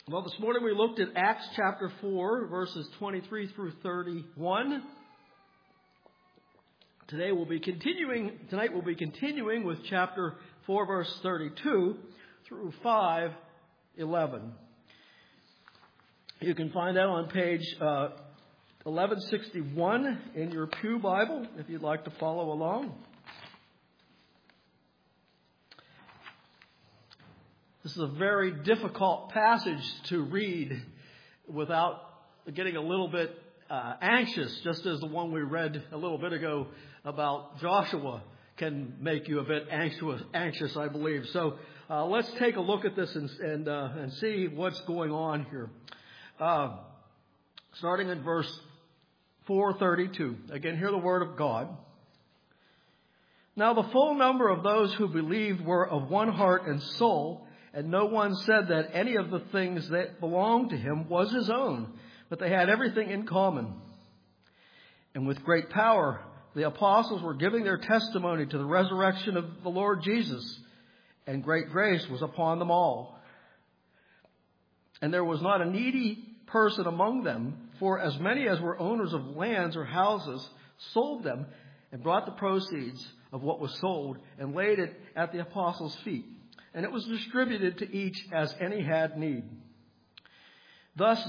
Well, this morning we looked at Acts chapter 4, verses 23 through 31. Tonight we'll be continuing with chapter 4, verse 32 through 5:11. You can find that on page 1161 in your Pew Bible, if you'd like to follow along. This is a very difficult passage to read without getting a little bit anxious, just as the one we read a little bit ago about Joshua can make you a bit anxious, I believe. So let's take a look at this and see what's going on here. Starting in verse 4:32. Again, hear the word of God. Now the full number of those who believed were of one heart and soul, and no one said that any of the things that belonged to him was his own, but they had everything in common. And with great power, the apostles were giving their testimony to the resurrection of the Lord Jesus, and great grace was upon them all. And there was not a needy person among them, for as many as were owners of lands or houses sold them and brought the proceeds of what was sold and laid it at the apostles' feet. And it was distributed to each as any had need. Thus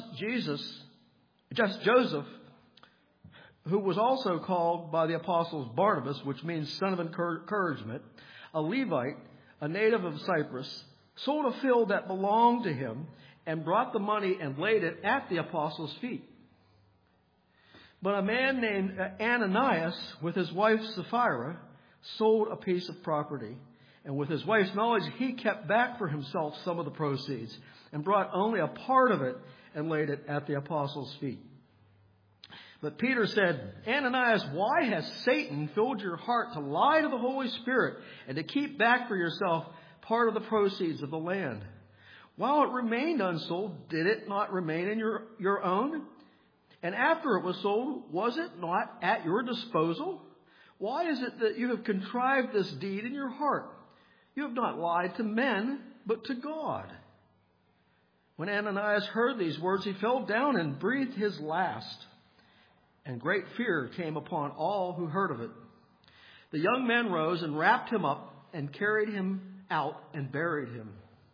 Joseph, who was also called by the apostles Barnabas, which means son of encouragement, a Levite, a native of Cyprus, sold a field that belonged to him and brought the money and laid it at the apostles' feet. But a man named Ananias, with his wife Sapphira, sold a piece of property. And with his wife's knowledge, he kept back for himself some of the proceeds and brought only a part of it and laid it at the apostles' feet. But Peter said, Ananias, why has Satan filled your heart to lie to the Holy Spirit and to keep back for yourself part of the proceeds of the land? While it remained unsold, did it not remain in your own? And after it was sold, was it not at your disposal? Why is it that you have contrived this deed in your heart? You have not lied to men, but to God. When Ananias heard these words, he fell down and breathed his last. And great fear came upon all who heard of it. The young men rose and wrapped him up and carried him out and buried him.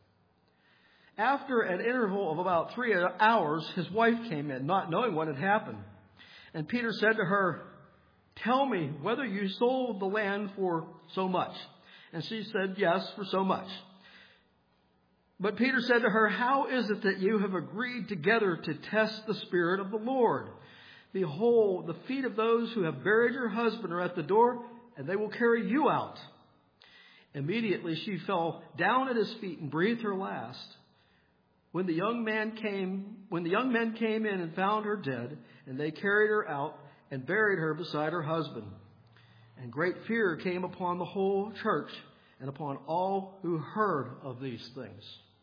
After an interval of about 3 hours, his wife came in, not knowing what had happened. And Peter said to her, tell me whether you sold the land for so much. And she said, yes, for so much. But Peter said to her, how is it that you have agreed together to test the Spirit of the Lord? Behold, the feet of those who have buried your husband are at the door, and they will carry you out. Immediately she fell down at his feet and breathed her last. When the young men came in and found her dead, and they carried her out and buried her beside her husband. And great fear came upon the whole church and upon all who heard of these things.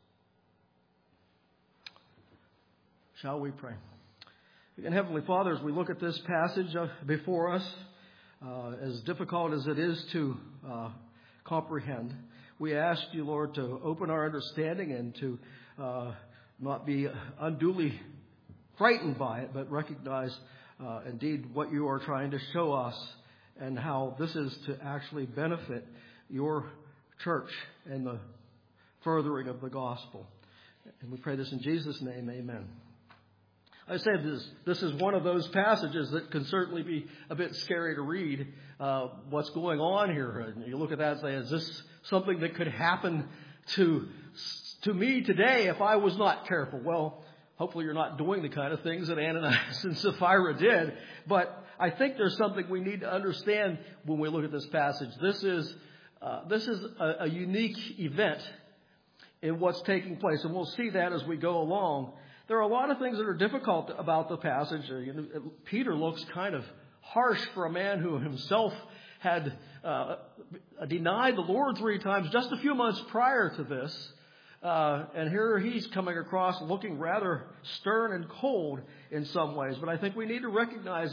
Shall we pray? Again, Heavenly Father, as we look at this passage before us, as difficult as it is to comprehend, we ask you, Lord, to open our understanding and to not be unduly frightened by it, but recognize indeed what you are trying to show us and how this is to actually benefit your church and the furthering of the gospel. And we pray this in Jesus' name, amen. I say this is one of those passages that can certainly be a bit scary to read. What's going on here? And you look at that and say, is this something that could happen to me today if I was not careful? Well, hopefully you're not doing the kind of things that Ananias and Sapphira did. But I think there's something we need to understand when we look at this passage. This is a unique event in what's taking place. And we'll see that as we go along. There are a lot of things that are difficult about the passage. Peter looks kind of harsh for a man who himself had denied the Lord 3 times just a few months prior to this. And here he's coming across looking rather stern and cold in some ways. But I think we need to recognize that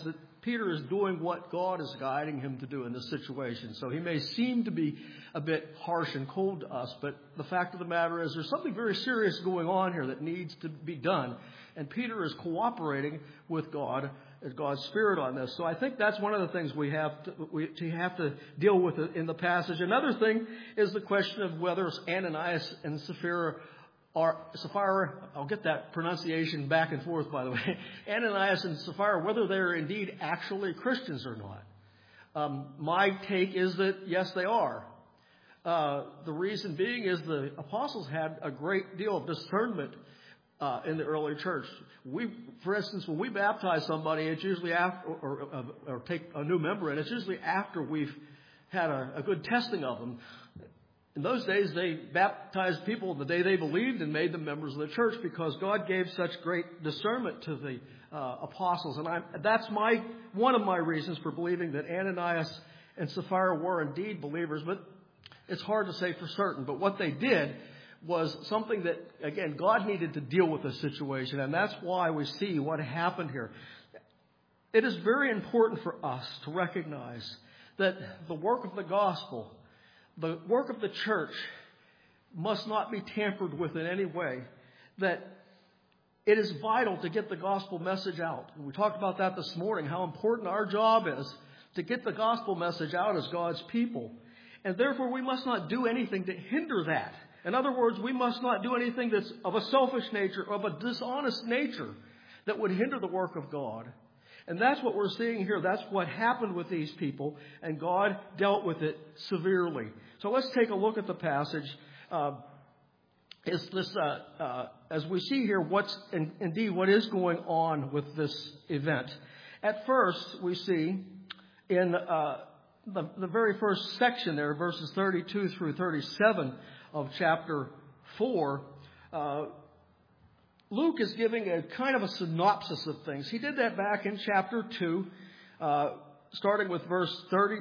Peter is doing what God is guiding him to do in this situation. So he may seem to be a bit harsh and cold to us, but the fact of the matter is there's something very serious going on here that needs to be done. And Peter is cooperating with God, God's Spirit on this. So I think that's one of the things we have to deal with in the passage. Another thing is the question of whether Ananias and Sapphira, I'll get that pronunciation back and forth, by the way. Ananias and Sapphira, whether they're indeed actually Christians or not. My take is that, yes, they are. The reason being is the apostles had a great deal of discernment in the early church. For instance, when we baptize somebody, it's usually after, or take a new member in, it's usually after we've had a good testing of them. In those days, they baptized people the day they believed and made them members of the church because God gave such great discernment to the apostles. And that's one of my reasons for believing that Ananias and Sapphira were indeed believers. But it's hard to say for certain. But what they did was something that, again, God needed to deal with the situation. And that's why we see what happened here. It is very important for us to recognize that the work of the gospel, the work of the church, must not be tampered with in any way. That it is vital to get the gospel message out. And we talked about that this morning, how important our job is to get the gospel message out as God's people. And therefore, we must not do anything to hinder that. In other words, we must not do anything that's of a selfish nature, of a dishonest nature, that would hinder the work of God. And that's what we're seeing here. That's what happened with these people, and God dealt with it severely. So let's take a look at the passage. As we see here, what is going on with this event. At first, we see in the very first section there, verses 32 through 37 of chapter 4, Luke is giving a kind of a synopsis of things. He did that back in chapter 2, starting with verse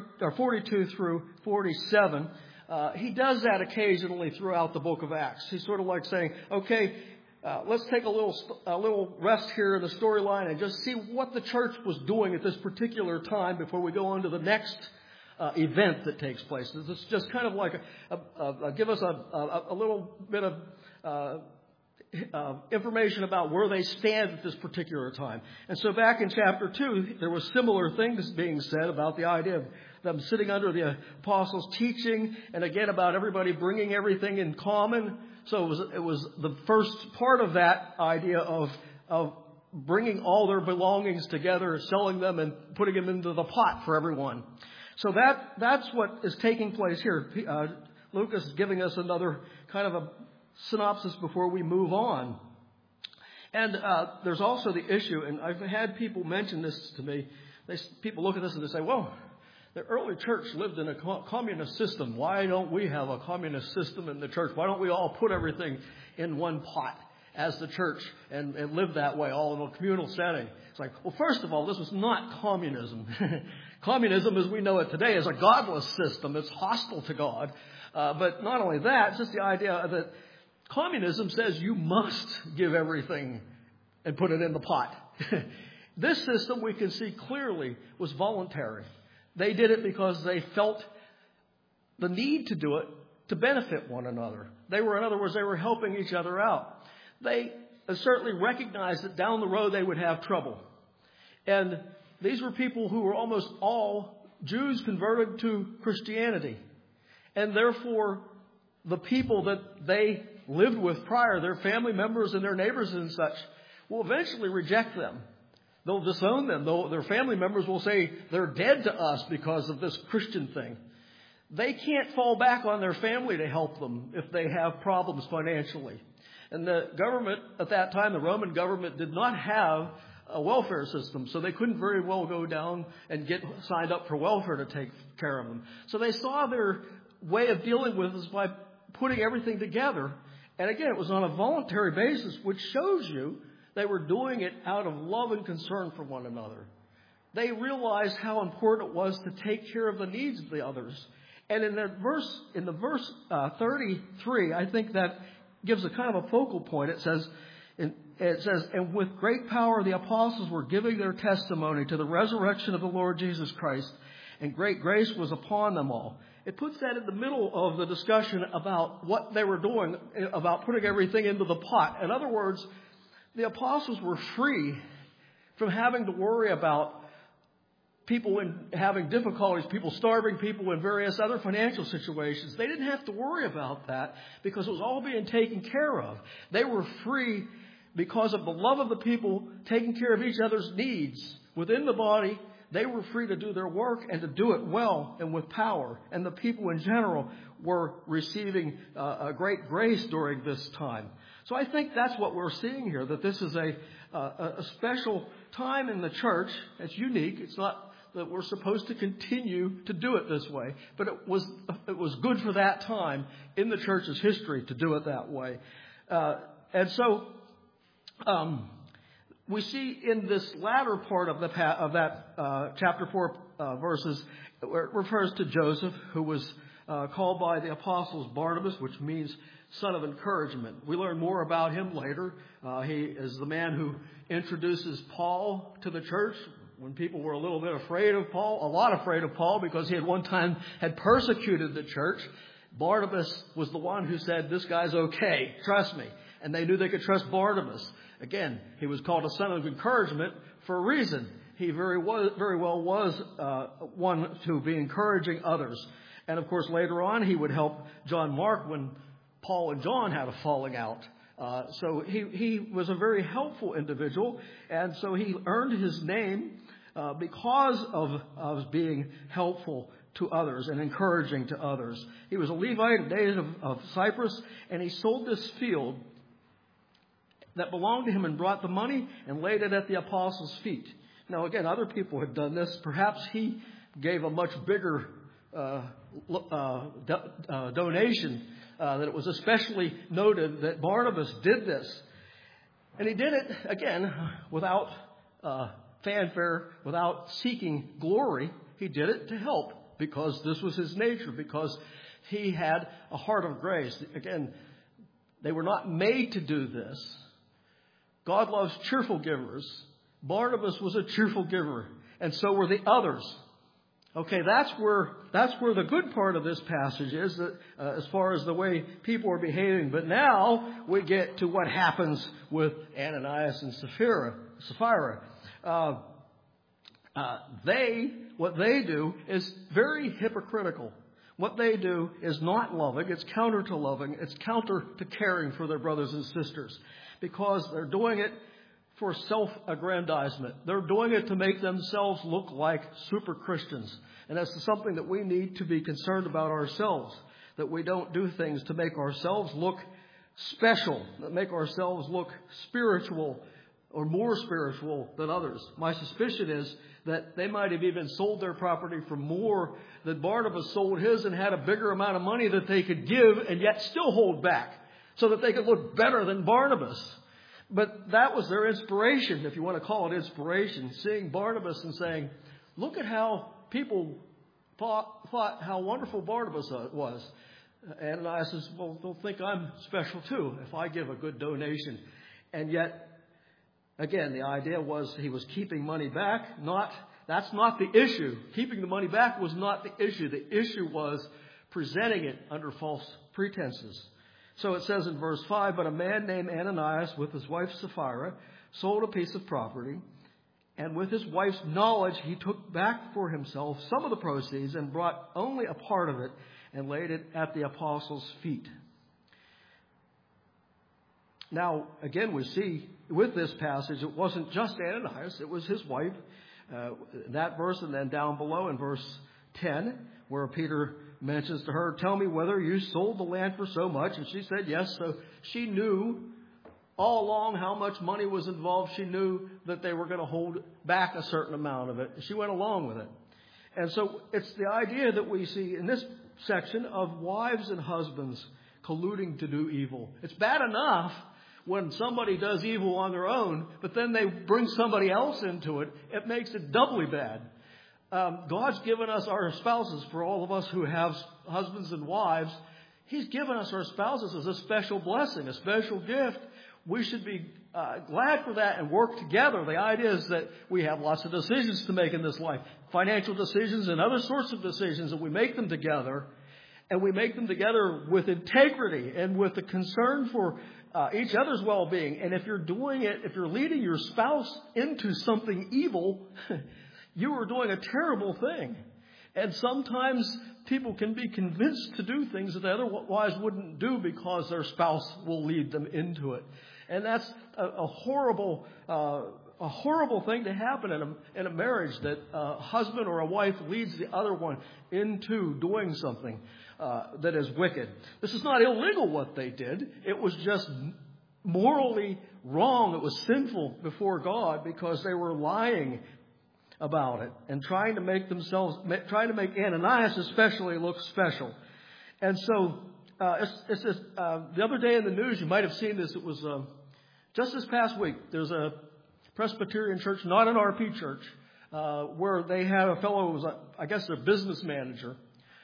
42 through 47. He does that occasionally throughout the book of Acts. He's sort of like saying, okay, let's take a little rest here in the storyline and just see what the church was doing at this particular time before we go on to the next event that takes place. This is just kind of like give us a little bit of information about where they stand at this particular time. And so back in chapter 2, there was similar things being said about the idea of them sitting under the apostles' teaching, and again about everybody bringing everything in common. So it was the first part of that idea of bringing all their belongings together, selling them, and putting them into the pot for everyone. So that's what is taking place here. Lucas is giving us another kind of a synopsis before we move on. And there's also the issue, and I've had people mention this to me. People look at this and they say, well, the early church lived in a communist system. Why don't we have a communist system in the church? Why don't we all put everything in one pot as the church and live that way, all in a communal setting? It's like, well, first of all, this was not communism. Communism, as we know it today, is a godless system. It's hostile to God. But not only that, it's just the idea that communism says you must give everything and put it in the pot. This system, we can see clearly, was voluntary. They did it because they felt the need to do it to benefit one another. In other words, they were helping each other out. They certainly recognized that down the road they would have trouble. And these were people who were almost all Jews converted to Christianity. And therefore, the people that they lived with prior, their family members and their neighbors and such, will eventually reject them. They'll disown them. Their family members will say they're dead to us because of this Christian thing. They can't fall back on their family to help them if they have problems financially. And the government at that time, the Roman government, did not have a welfare system, so they couldn't very well go down and get signed up for welfare to take care of them. So they saw their way of dealing with this by putting everything together. And again, it was on a voluntary basis, which shows you they were doing it out of love and concern for one another. They realized how important it was to take care of the needs of the others. And in the verse 33, I think that gives a kind of a focal point. It And it says, and with great power the apostles were giving their testimony to the resurrection of the Lord Jesus Christ, and great grace was upon them all. It puts that in the middle of the discussion about what they were doing, about putting everything into the pot. In other words, the apostles were free from having to worry about people having difficulties, people starving, people in various other financial situations. They didn't have to worry about that because it was all being taken care of. They were free because of the love of the people, taking care of each other's needs within the body. They were free to do their work and to do it well and with power. And the people in general were receiving a great grace during this time. So I think that's what we're seeing here, that this is a special time in the church. It's unique. It's not that we're supposed to continue to do it this way, but it was good for that time in the church's history to do it that way. And so we see in this latter part of that chapter 4 verses, where it refers to Joseph, who was called by the apostles Barnabas, which means son of encouragement. We learn more about him later. He is the man who introduces Paul to the church when people were a little bit afraid of Paul, a lot afraid of Paul, because he at one time had persecuted the church. Barnabas was the one who said, this guy's okay, trust me. And they knew they could trust Barnabas. Again, he was called a son of encouragement for a reason. He very well was one to be encouraging others. And of course, later on, he would help John Mark when Paul and John had a falling out. So he was a very helpful individual. And so he earned his name because of being helpful to others and encouraging to others. He was a Levite, a native of Cyprus, and he sold this field that belonged to him and brought the money and laid it at the apostles' feet. Now, again, other people had done this. Perhaps he gave a much bigger donation, that it was especially noted that Barnabas did this. And he did it, again, without fanfare, without seeking glory. He did it to help because this was his nature, because he had a heart of grace. Again, they were not made to do this. God loves cheerful givers. Barnabas was a cheerful giver, and so were the others. Okay, that's where the good part of this passage is, that as far as the way people are behaving. But now we get to what happens with Ananias and Sapphira. What they do is very hypocritical. What they do is not loving. It's counter to loving. It's counter to caring for their brothers and sisters, because they're doing it for self-aggrandizement. They're doing it to make themselves look like super Christians. And that's something that we need to be concerned about ourselves, that we don't do things to make ourselves look special, that make ourselves look spiritual or more spiritual than others. My suspicion is that they might have even sold their property for more than Barnabas sold his, and had a bigger amount of money that they could give and yet still hold back, so that they could look better than Barnabas. But that was their inspiration, if you want to call it inspiration, seeing Barnabas and saying, look at how people thought how wonderful Barnabas was. Ananias says, well, they'll think I'm special too if I give a good donation. And yet, again, the idea was he was keeping money back. That's not the issue. Keeping the money back was not the issue. The issue was presenting it under false pretenses. So it says in verse 5, but a man named Ananias with his wife Sapphira sold a piece of property, and with his wife's knowledge he took back for himself some of the proceeds and brought only a part of it and laid it at the apostles' feet. Now, again, we see with this passage, it wasn't just Ananias, it was his wife. That verse, and then down below in verse 10, where Peter mentions to her, tell me whether you sold the land for so much. And she said yes. So she knew all along how much money was involved. She knew that they were going to hold back a certain amount of it. She went along with it. And so it's the idea that we see in this section of wives and husbands colluding to do evil. It's bad enough when somebody does evil on their own, but then they bring somebody else into it. It makes it doubly bad. God's given us our spouses, for all of us who have husbands and wives. He's given us our spouses as a special blessing, a special gift. We should be glad for that and work together. The idea is that we have lots of decisions to make in this life, financial decisions and other sorts of decisions, and we make them together. And we make them together with integrity and with a concern for each other's well-being. And if you're doing it, if you're leading your spouse into something evil, you are doing a terrible thing. And sometimes people can be convinced to do things that they otherwise wouldn't do because their spouse will lead them into it. And that's a horrible thing to happen in a marriage, that a husband or a wife leads the other one into doing something that is wicked. This is not illegal what they did. It was just morally wrong. It was sinful before God because they were lying about it and trying to make Ananias especially look special. And so the other day in the news, you might have seen this. It was just this past week. There's a Presbyterian church, not an RP church, where they had a fellow who was, I guess, their business manager.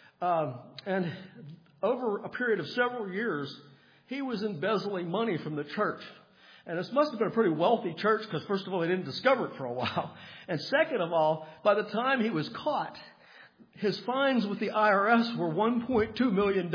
And over a period of several years, he was embezzling money from the church. And this must have been a pretty wealthy church because, first of all, they didn't discover it for a while. And second of all, by the time he was caught, his fines with the IRS were $1.2 million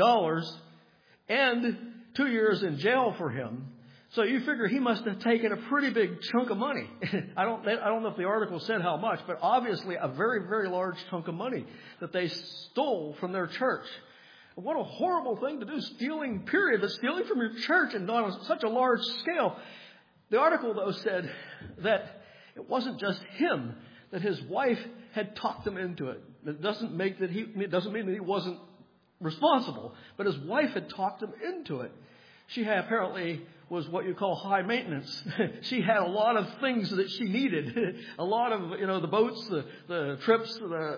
and 2 years in jail for him. So you figure he must have taken a pretty big chunk of money. I don't know if the article said how much, but obviously a very, very large chunk of money that they stole from their church. What a horrible thing to do, stealing, period, but stealing from your church and on such a large scale. The article, though, said that it wasn't just him, that his wife had talked him into it. It doesn't mean that he wasn't responsible, but his wife had talked him into it. She apparently was what you call high maintenance. She had a lot of things that she needed, a lot of the boats, the trips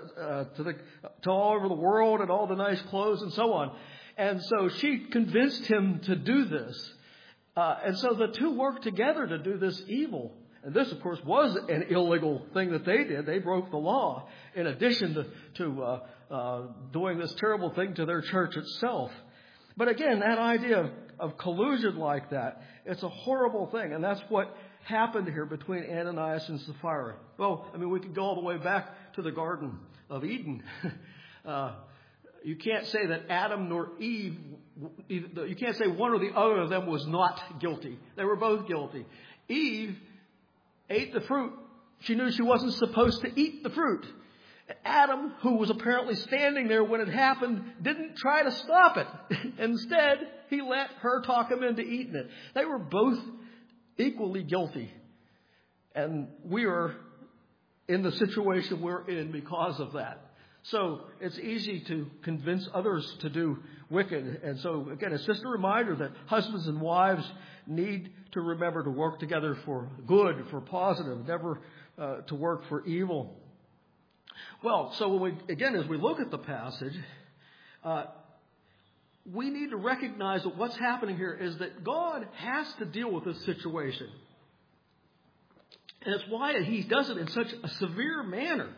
to all over the world, and all the nice clothes and so on. And so she convinced him to do this. And so the two worked together to do this evil. And this, of course, was an illegal thing that they did. They broke the law in addition to doing this terrible thing to their church itself. But again, that idea of collusion like that, it's a horrible thing. And that's what happened here between Ananias and Sapphira. Well, we could go all the way back to the Garden of Eden. You can't say that Adam nor Eve, you can't say one or the other of them was not guilty. They were both guilty. Eve ate the fruit. She knew she wasn't supposed to eat the fruit. Adam, who was apparently standing there when it happened, didn't try to stop it. Instead, he let her talk him into eating it. They were both equally guilty. And we are in the situation we're in because of that. So it's easy to convince others to do wicked. And so, again, it's just a reminder that husbands and wives need to remember to work together for good, for positive, never to work for evil. Well, so as we look at the passage, we need to recognize that what's happening here is that God has to deal with this situation. And it's why he does it in such a severe manner.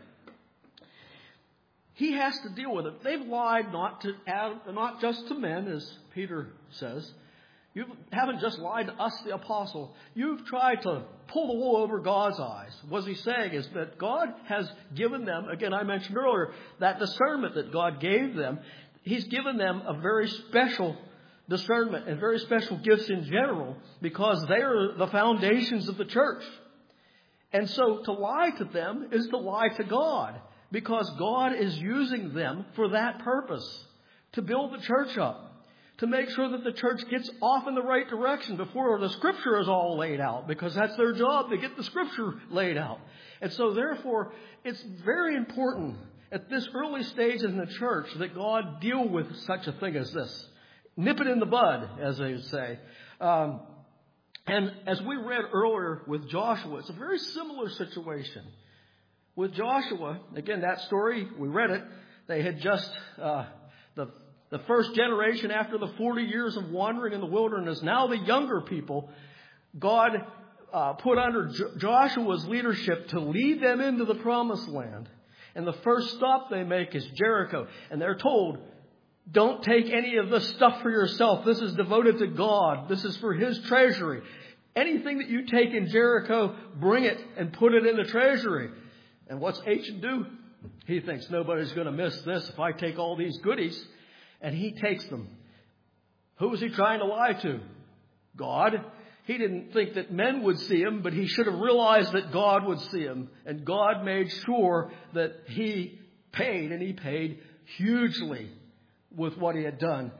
He has to deal with it. They've lied not just to men, as Peter says. You haven't just lied to us, the apostle. You've tried to pull the wool over God's eyes. What he's saying is that God has given them, again, I mentioned earlier, that discernment that God gave them. He's given them a very special discernment and very special gifts in general because they are the foundations of the church. And so to lie to them is to lie to God because God is using them for that purpose, to build the church up, to make sure that the church gets off in the right direction before the Scripture is all laid out, because that's their job, to get the Scripture laid out. And so, therefore, it's very important at this early stage in the church that God deal with such a thing as this. Nip it in the bud, as they say. And as we read earlier with Joshua, it's a very similar situation. With Joshua, again, that story, we read it, they had just... The first generation after the 40 years of wandering in the wilderness, now the younger people, God put under Joshua's leadership to lead them into the promised land. And the first stop they make is Jericho. And they're told, Don't take any of this stuff for yourself. This is devoted to God. This is for His treasury. Anything that you take in Jericho, bring it and put it in the treasury. And what's Achan do? He thinks nobody's going to miss this if I take all these goodies. And he takes them. Who was he trying to lie to? God. He didn't think that men would see him, but he should have realized that God would see him. And God made sure that he paid, and he paid hugely with what he had done.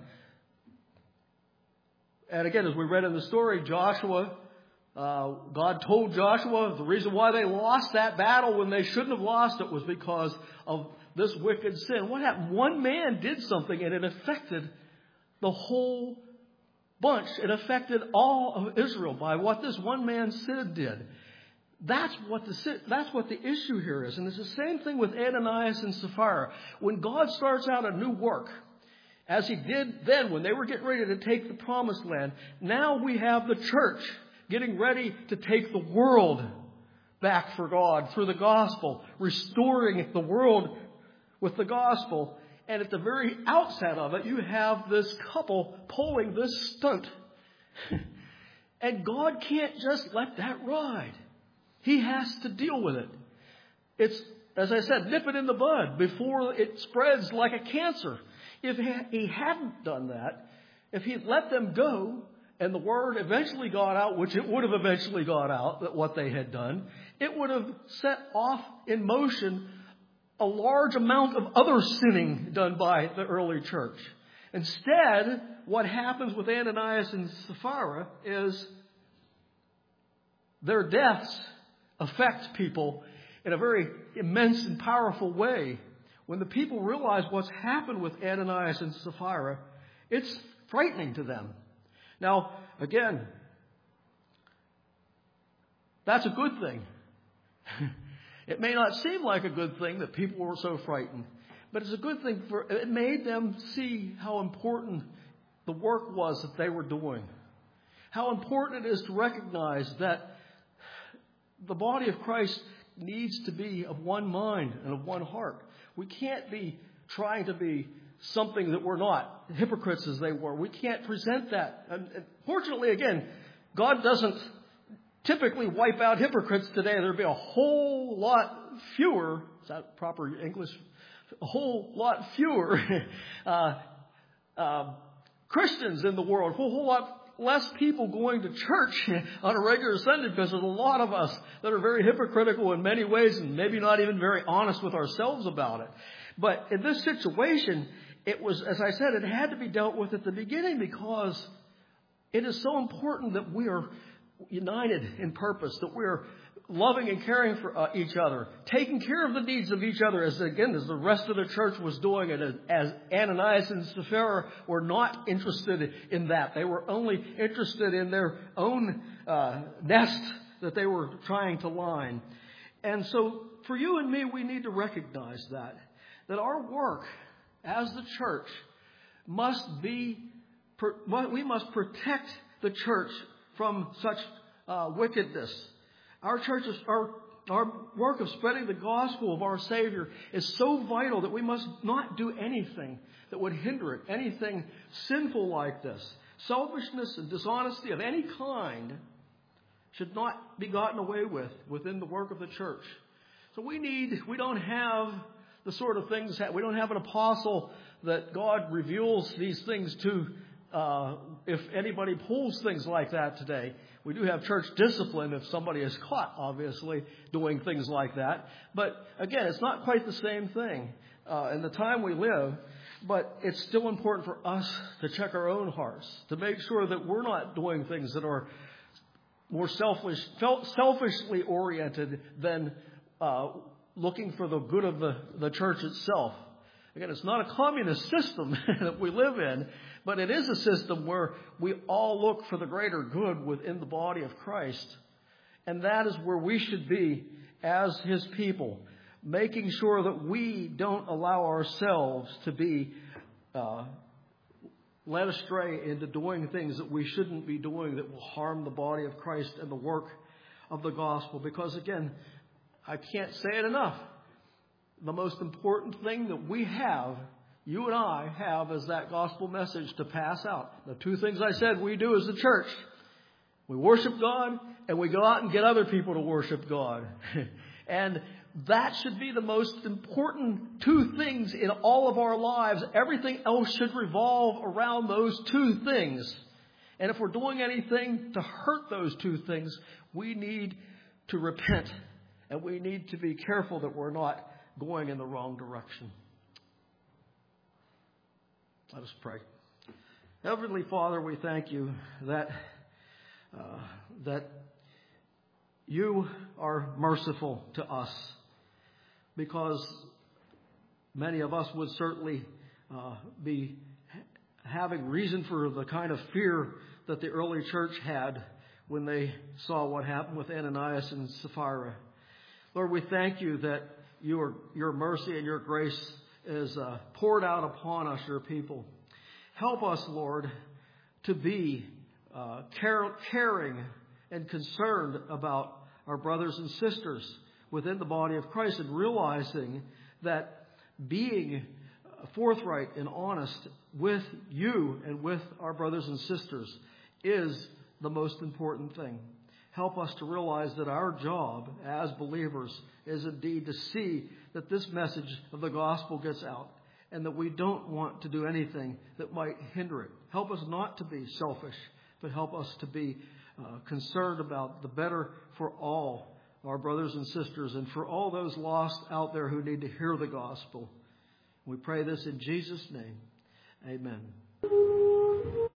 And again, as we read in the story, Joshua, God told Joshua the reason why they lost that battle when they shouldn't have lost it was because of this wicked sin. What happened? One man did something and it affected the whole bunch. It affected all of Israel by what this one man sin did. That's what the issue here is. And it's the same thing with Ananias and Sapphira. When God starts out a new work, as He did then when they were getting ready to take the promised land, now we have the church getting ready to take the world back for God through the gospel, restoring the world with the gospel. And at the very outset of it, you have this couple pulling this stunt. And God can't just let that ride. He has to deal with it. It's, as I said, nip it in the bud before it spreads like a cancer. If He hadn't done that, if He'd let them go, and the word eventually got out, which it would have eventually got out, that what they had done, it would have set off in motion a large amount of other sinning done by the early church. Instead, what happens with Ananias and Sapphira is their deaths affect people in a very immense and powerful way. When the people realize what's happened with Ananias and Sapphira, it's frightening to them. Now, again, that's a good thing. It may not seem like a good thing that people were so frightened, but it's a good thing. It made them see how important the work was that they were doing. How important it is to recognize that the body of Christ needs to be of one mind and of one heart. We can't be trying to be something that we're not, hypocrites as they were. We can't present that. And fortunately, again, God doesn't typically wipe out hypocrites today. There'd be a whole lot fewer, is that proper English? A whole lot fewer Christians in the world, a whole lot less people going to church on a regular Sunday, because there's a lot of us that are very hypocritical in many ways and maybe not even very honest with ourselves about it. But in this situation, it was, as I said, it had to be dealt with at the beginning, because it is so important that we are united in purpose, that we are loving and caring for each other, taking care of the needs of each other, as the rest of the church was doing it, as Ananias and Sapphira were not interested in that. They were only interested in their own nest that they were trying to line. And so for you and me, we need to recognize that our work as the church must be, we must protect the church from such wickedness. Our churches, our work of spreading the gospel of our Savior is so vital that we must not do anything that would hinder it, anything sinful like this. Selfishness and dishonesty of any kind should not be gotten away with within the work of the church. So we don't have the sort of things, we don't have an apostle that God reveals these things to. If anybody pulls things like that today, we do have church discipline if somebody is caught, obviously, doing things like that. But again, it's not quite the same thing in the time we live. But it's still important for us to check our own hearts, to make sure that we're not doing things that are more selfishly oriented than looking for the good of the church itself. Again, it's not a communist system that we live in, but it is a system where we all look for the greater good within the body of Christ. And that is where we should be as His people, making sure that we don't allow ourselves to be led astray into doing things that we shouldn't be doing that will harm the body of Christ and the work of the gospel. Because again, I can't say it enough. The most important thing that we have you and I have as that gospel message to pass out. The two things I said we do as a church. We worship God and we go out and get other people to worship God. And that should be the most important two things in all of our lives. Everything else should revolve around those two things. And if we're doing anything to hurt those two things, we need to repent. And we need to be careful that we're not going in the wrong direction. Let us pray. Heavenly Father, we thank you that you are merciful to us, because many of us would certainly be having reason for the kind of fear that the early church had when they saw what happened with Ananias and Sapphira. Lord, we thank you that your mercy and your grace is poured out upon us, your people. Help us, Lord, to be caring and concerned about our brothers and sisters within the body of Christ, and realizing that being forthright and honest with you and with our brothers and sisters is the most important thing. Help us to realize that our job as believers is indeed to see that this message of the gospel gets out, and that we don't want to do anything that might hinder it. Help us not to be selfish, but help us to be concerned about the better for all our brothers and sisters and for all those lost out there who need to hear the gospel. We pray this in Jesus' name. Amen.